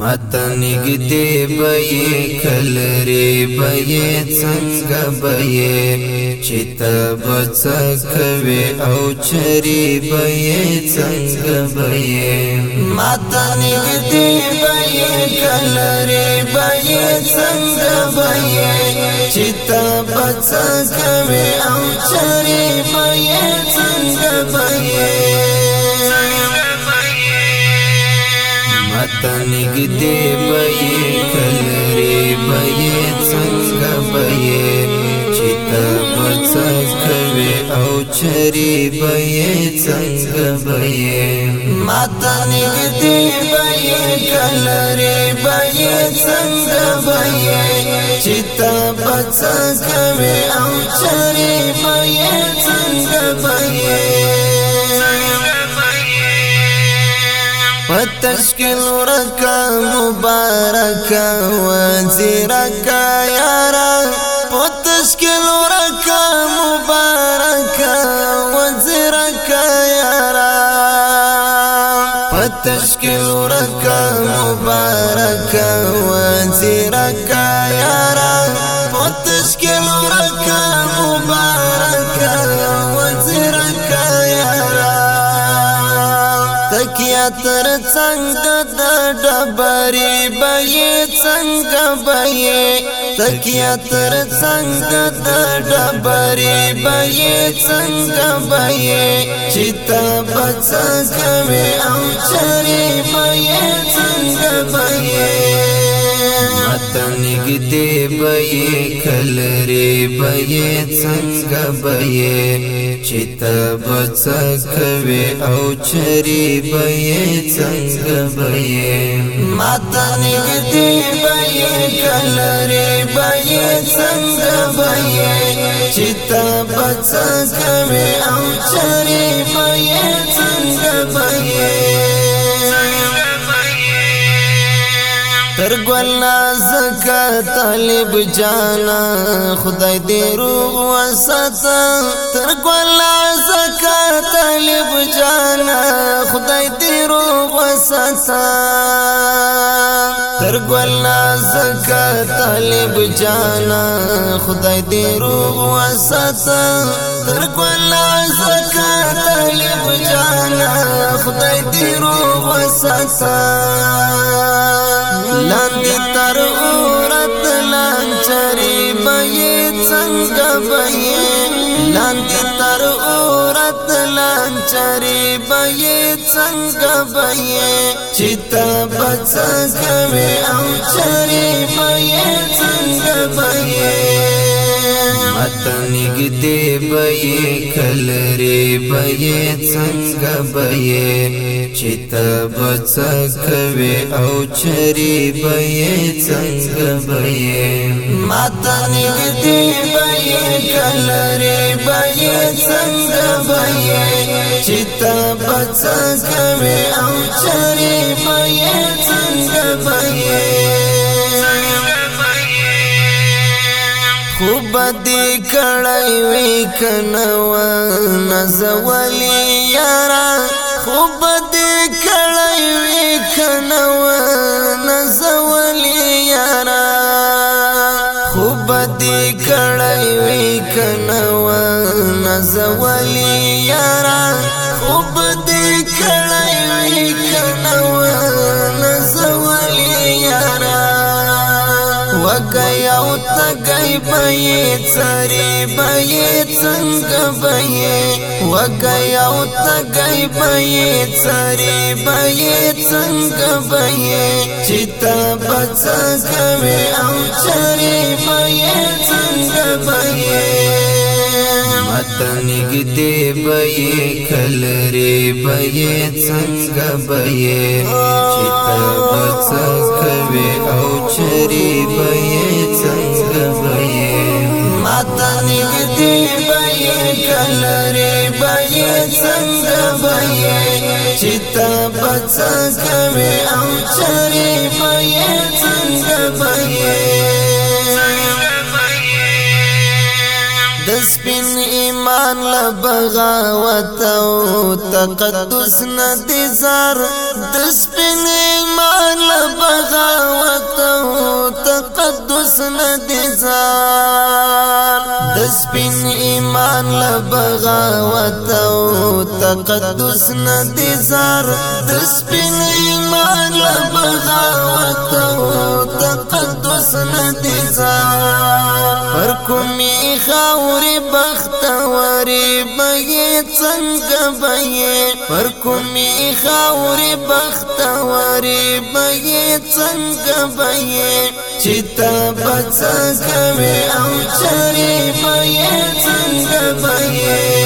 ماته نږدې به یې کلرې به یې څنګه به یې چې ته به څه کوې او چرې به یې څنګه به یې ماته نږدې به یې کلرې به یې څنګه به یې چې ته به څه کوې او چرې به یې څنګه به یې ماته نږدې به یې کلرې به یې څنګه به یې چې ته به څه کوې او چرې به یې څنګه به یې ماته نږدې به یې کلرې به یې څنګه به یې چې ته به څه کوې او چرې به یې څنګه به یې تشکل ورکا مبارکا وزیرکا یارا تشکل ورکا مبارکا وزیرکا یارا تشکل ورکا مبارکا وزیرکا یارا تشکل ورکا مبارکا وزیرکا یارا تکیا تر څنګه د ډبرې به یې څنګه به یې تکیا تر څنګه د ډبرې به یې څنګه به یې چې ته به څه کوې او چرې به یې څنګه به یې ماته نږدې به یې کلرې به یې څنګه به یې چې ته به څه کوې او چرې به یې څنګه به یې ماته نږدې به یې کلرې به یې څنګه به یې چې ته به څه کوې او چرې به یې څنګه به یې تر ګل نازکه طالب جانا خدای دې روغ وساته تر ګل نازکه طالب جانا خدای دې روغ وساته تر ګل نازکه طالب جانا خدای دې روغ وساته تر ګل نازکه طالب جانا خدای دې روغ وساته لاندې تر اورت لانچرې به یې څنګه به یې لاندې تر اورت لانچرې به یې څنګه به یې چې ته به څه کوې او چرې به یې څنګه به یې ماته نږدې به یې کلرې به یې څنګه به یې چې ته به څه کوې او چرې به یې څنګه به یې ماته نږدې به یې کلرې به یې څنګه به یې چې ته به څه کوې او چرې به یې څنګه به یې خوب دې کړی وی کنه و نازولې یارا خوب دې کړی وی کنه و نازولې یارا خوب دې کړی وی کنه و نازولې یارا خوب دې کړی وی کنه و نازولې یارا وګیا او تګای به یې څرې به یې څنګه به یې وګیا او تګای به یې څرې به یې څنګه به یې چې ته به څه کوې او چرې به یې څنګه به یې ماته نږدې به یې کلرې به یې څنګه به یې چې ته به څه کوې او چرې به یې څنګه به یې ماته نږدې به یې کلرې به یې څنګه به یې چې ته به څه کوې او چرې به یې څنګه به یې د سپین ایمان له بغاوت او تقدس نه دي زار د سپین ایمان له ندزار دسپین ایمان لبغاوت او تقدس ندزار دسپین ایمان لبغاوت او تقدس ندزار پر کومی خاوری بختوری بئی څنګه بئی پر کومی خاوری بختوری بئی څنګه بئی چتا بچا کوي او چری بئی څنګه بئی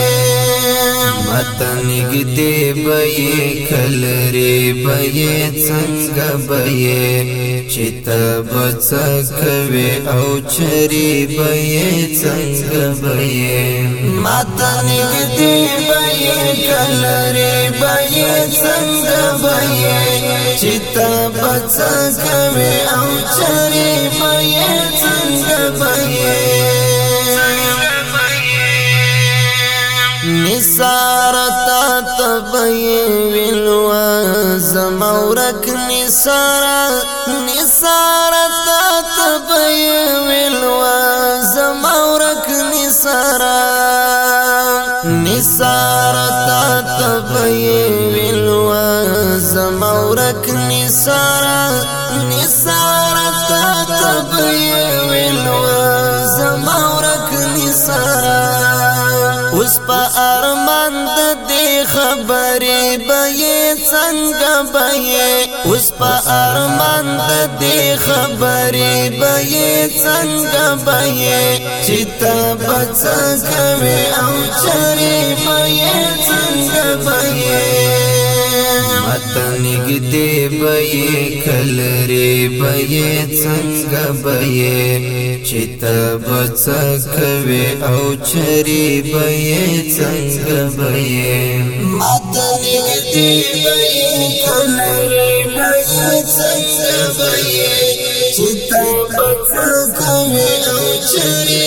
متنګ دی بئی کلری بئی څنګه بئی چتا بچا کوي او چری بئی څنګه بئی متنګ دی بئی کلری بئی څنګه بئی چتا بچا کوي او چری بئی څنګه بئی نثارتا تبئی ویلوا زمورک نثارتا تبئی ویلوا زمورک نثارتا تبئی ویلوا زمورک نثارتا تبئی ویلوا زمورک اوس په ارمان د دې خبرې بې څنګه بې اوس په ارمان د دې خبرې بې څنګه بې چې ته بچا کوي او چرې بې څنګه بې متنګ دې بې کلرې بې څنګه بې چې ته بچا کوي او چرې بې څنګه بې متنګ دې بې کلرې بې څنګه بې چې ته بچا کوي او چرې